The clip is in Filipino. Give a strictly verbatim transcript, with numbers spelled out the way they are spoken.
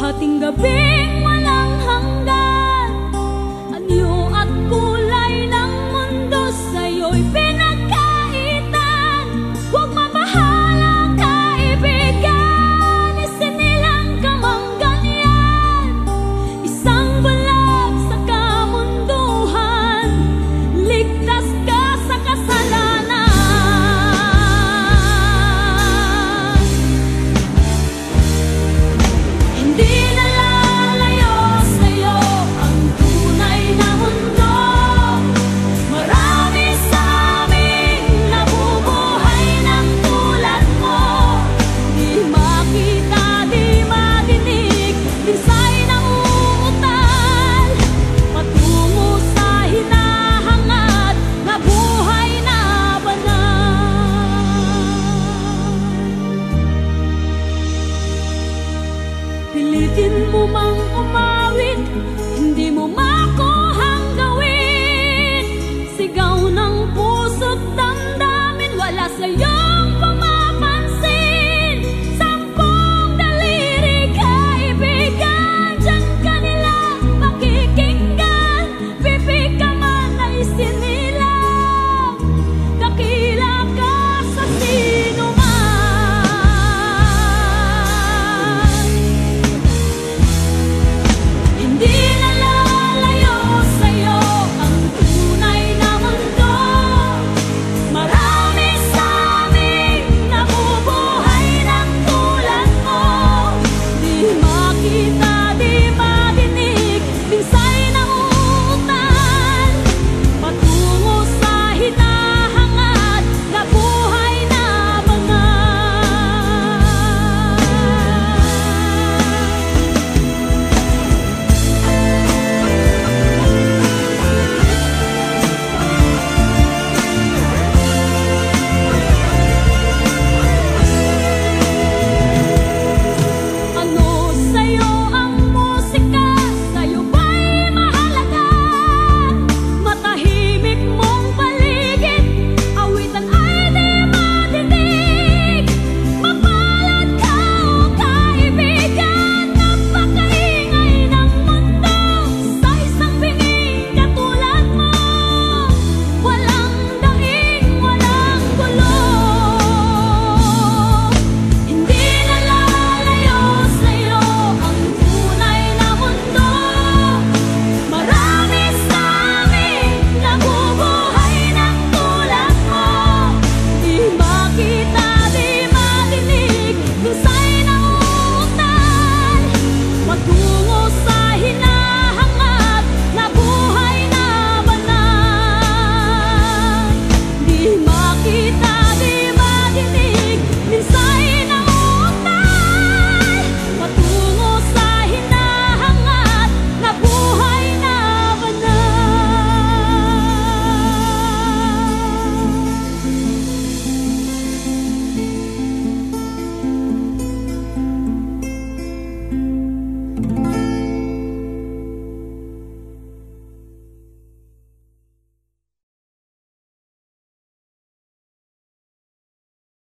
hating gabing walang hanggan, anyo at kulay ng mundo sa'yo'y pinagkaitan. Huwag mabahala kaibigan, isinilang ka mang ganyan. Isang bulag sa kamunduhan, ligtas ka sa kasalanan. Hindi na lalayo sa'yo ang tunay na mundo. Marami sa aming nabubuhay ng tulad mo. Di makita, di madinig, minsay nauutal patungo sa hinahangad na buhay na banal. Pilitin mo mang umawit, hindi mo